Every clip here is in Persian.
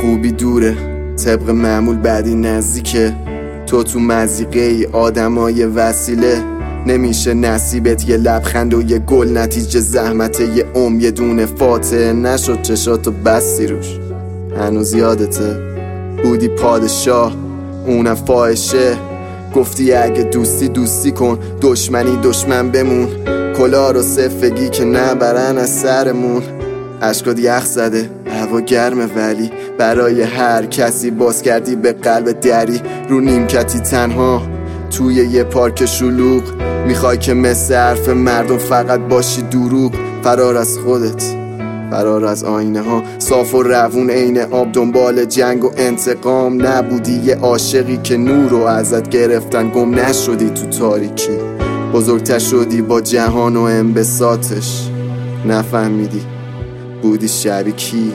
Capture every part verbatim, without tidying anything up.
خوبی دوره طبق معمول بعدی نزدیکه. تو تو مزیقه ای آدمای وسیله، نمیشه نصیبت یه لبخند و یه گل نتیجه زحمت یه عمر یه دونه فاتحه نشد چشاتو بستی روش. هنوز یادته بودی پادشاه اونم فاحشه، گفتی اگه دوستی دوستی کن دشمنی دشمن بمون، کلا رو صفگی که نبرن از سرمون. عشقات یخ زده هوا گرمه ولی برای هر کسی باز کردی به قلب دری. رو نیمکتی تنها توی یه پارک شلوغ، میخوای که مثل حرف مردم فقط باشی دروغ. فرار از خودت، فرار از آینه ها، صاف و روون عین آب دنبال جنگ و انتقام. نبودی یه عاشقی که نور رو ازت گرفتن، گم نشدی تو تاریکی، بزرگتر شدی با جهان و انبساطش. نفهمیدی بودی شبیه کی،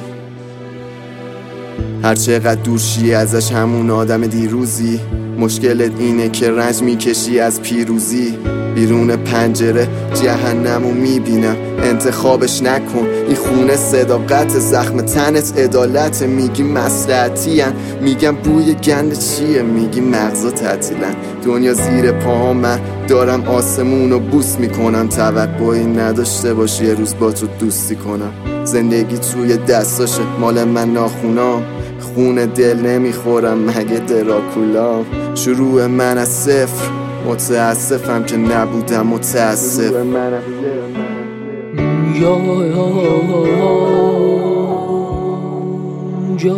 هر چقدر دور شی ازش همون آدم دیروزی. مشکلت اینه که رنج میکشی از پیروزی. بیرون پنجره جهنمو میبینم، انتخابش نکن این خونه صداقت، زخم تنت عدالت. میگی مصلحتی ان، میگم بوی گند چیه، میگی مغزا تعطیلن. دنیا زیر پاها من دارم آسمونو بوس میکنم، توقعی نداشته باشی یه روز با تو دوستی کنم. زندگی توی دستاشه مال من ناخونام، خون دل نمیخورم مگه دراکولام. شروع من از صفر، متاسفم که نبودم متاسف. یا یا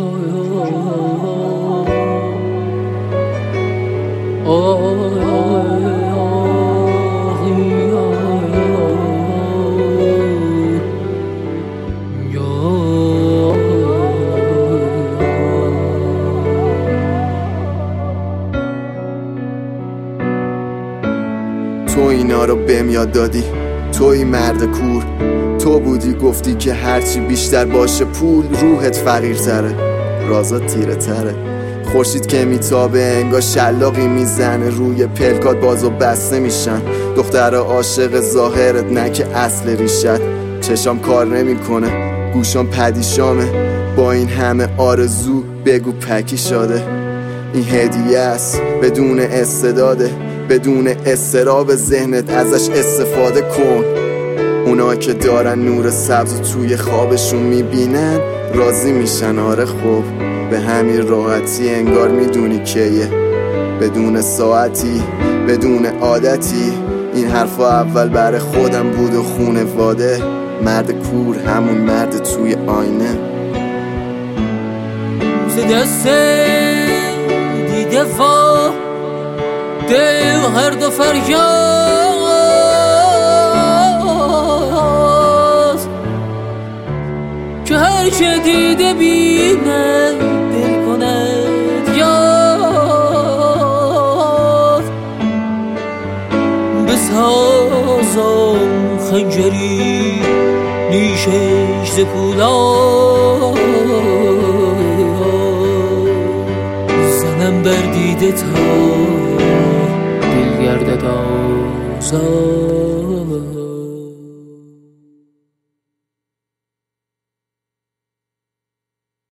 تو اینا رو بهم یاد دادی، توی مرد کور. تو بودی گفتی که هرچی بیشتر باشه پول، روحت فقیرتره رازات تیره تره. خورشید که میتابه انگار شلاقی میزنه، روی پلکات بازو بسته میشن. دختر عاشق ظاهرت نه که اصل ریشت. چشام کار نمیکنه گوشام پدیشامه، با این همه آرزو بگو پکی شده. این هدیه است بدون استعداده، بدون استراب ذهنت ازش استفاده کن. اونا که دارن نور سبز توی خوابشون میبینن راضی میشن. آره خب به همین راحتی انگار میدونی کیه، بدون ساعتی بدون عادتی. این حرفا اول برای خودم بود و خونواده. مرد کور همون مرد توی آینه. دست دیده و دل هر دو فریاد، که هر چه دیده بینه دل کند یاد. بسازم خنجری نیشش ز پولاد، زنم بر دیده تا دل گردد آزاد.